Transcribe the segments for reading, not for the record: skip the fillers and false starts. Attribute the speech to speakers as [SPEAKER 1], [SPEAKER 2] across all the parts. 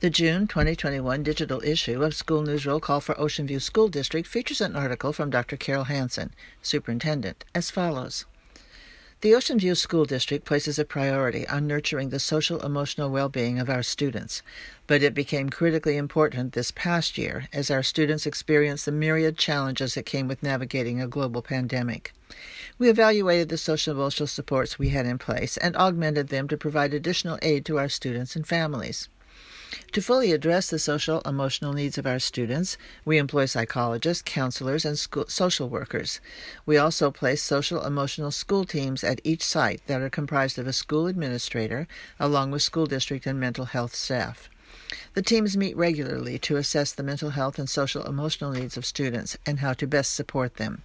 [SPEAKER 1] The June 2021 digital issue of School News Roll Call for Ocean View School District features an article from Dr. Carol Hansen, Superintendent, as follows. The Ocean View School District places a priority on nurturing the social-emotional well-being of our students, but it became critically important this past year as our students experienced the myriad challenges that came with navigating a global pandemic. We evaluated the social-emotional supports we had in place and augmented them to provide additional aid to our students and families. To fully address the social-emotional needs of our students, we employ psychologists, counselors, and social workers. We also place social-emotional school teams at each site that are comprised of a school administrator, along with school district and mental health staff. The teams meet regularly to assess the mental health and social-emotional needs of students and how to best support them.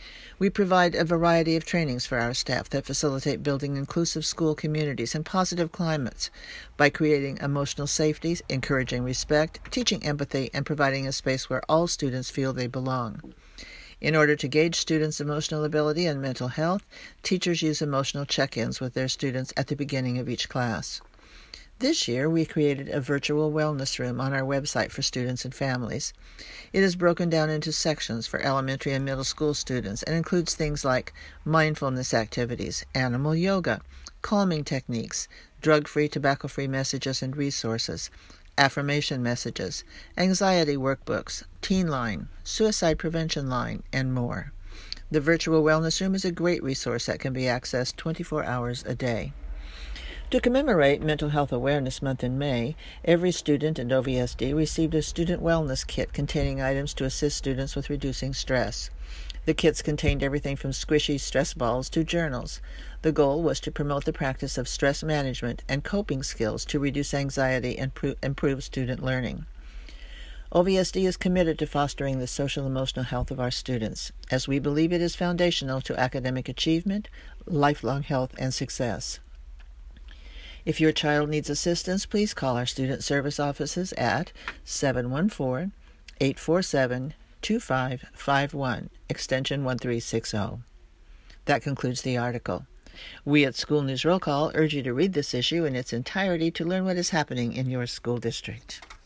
[SPEAKER 1] We provide a variety of trainings for our staff that facilitate building inclusive school communities and positive climates by creating emotional safety, encouraging respect, teaching empathy, and providing a space where all students feel they belong. In order to gauge students' emotional ability and mental health, teachers use emotional check-ins with their students at the beginning of each class. This year, we created a virtual wellness room on our website for students and families. It is broken down into sections for elementary and middle school students and includes things like mindfulness activities, animal yoga, calming techniques, drug-free, tobacco-free messages and resources, affirmation messages, anxiety workbooks, teen line, suicide prevention line, and more. The virtual wellness room is a great resource that can be accessed 24 hours a day. To commemorate Mental Health Awareness Month in May, every student in OVSD received a student wellness kit containing items to assist students with reducing stress. The kits contained everything from squishy stress balls to journals. The goal was to promote the practice of stress management and coping skills to reduce anxiety and improve student learning. OVSD is committed to fostering the social-emotional health of our students, as we believe it is foundational to academic achievement, lifelong health, and success. If your child needs assistance, please call our student service offices at 714-847-2551, extension 1360. That concludes the article. We at School News Roll Call urge you to read this issue in its entirety to learn what is happening in your school district.